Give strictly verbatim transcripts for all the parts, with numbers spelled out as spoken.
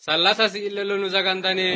Sallasa si illelo nu zagandane.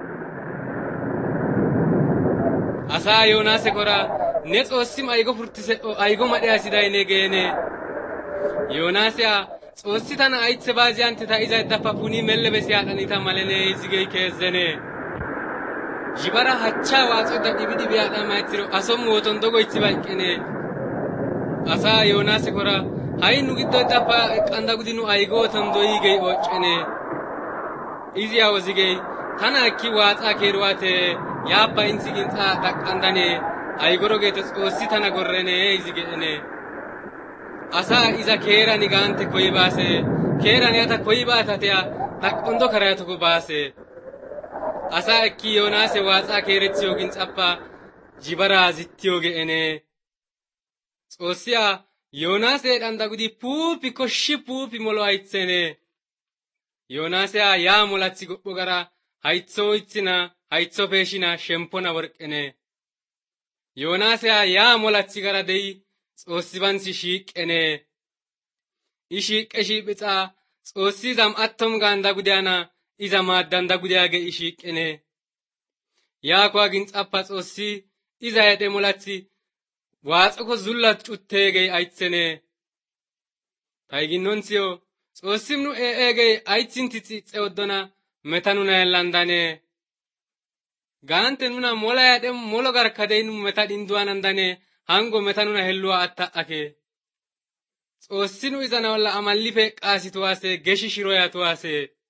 Asa Yoonase kora ne Xoossim aygo furtise aygo madhiyasidaine geene. Yoonasiya Xoossi tana aythe baaziyante ta iza eddafa puni melle besiyaadhanita malene izigey keezzene. Jibara hacha waaxoda dhibidi biyaadha maytiro asom woton dogoythi bayqqene. Asa Yoonase kora hay nu giddo eddafa eqqanda gudi nu aygo woton doyigey occene. Izi awozigey tana ekki waaxa keeruwate yaabba insi ginxa dhaqqandane aygoro geete Xoossi tana gorrene izigeene. Asa iza keerani gaante koyi baase keerani ata koyi baatateya dhaqqondo karayatoko baase. Asa ekki Yoonase waaxa keerethiyo ginxappa jibara zittiyo ge'ene. Xoosiya Yoonase dhanda gudi puupi koshshi puupi molo haythene. Yoonasiya yaa molathi gopho gara haytho itsina haytho peeshina shempona worqene. Yoonasiya yaa molathi gara dey Xoossi bansi shiiqqene. I shiiqqe shiiphixa Xoossi izam attom gaanda gudiyana iza maaddanda gudiyage I shiiqqene. Yaa kuwa ginxappa Xoossi iza yedhe molathi waaxoko zullat cutteegey aythene. Tayginnonsiyo Xoossim nu eegey aythinti xiixxe oddona meta nuna hellandane. Gaante nuna mola yadhe molo garkadey nu meta dhinduwanandane hango meta nuna helluwa atta'ake. Xoossi nu izana walla amalli peqqaasi tuwaase geshi shiroya tuwaase.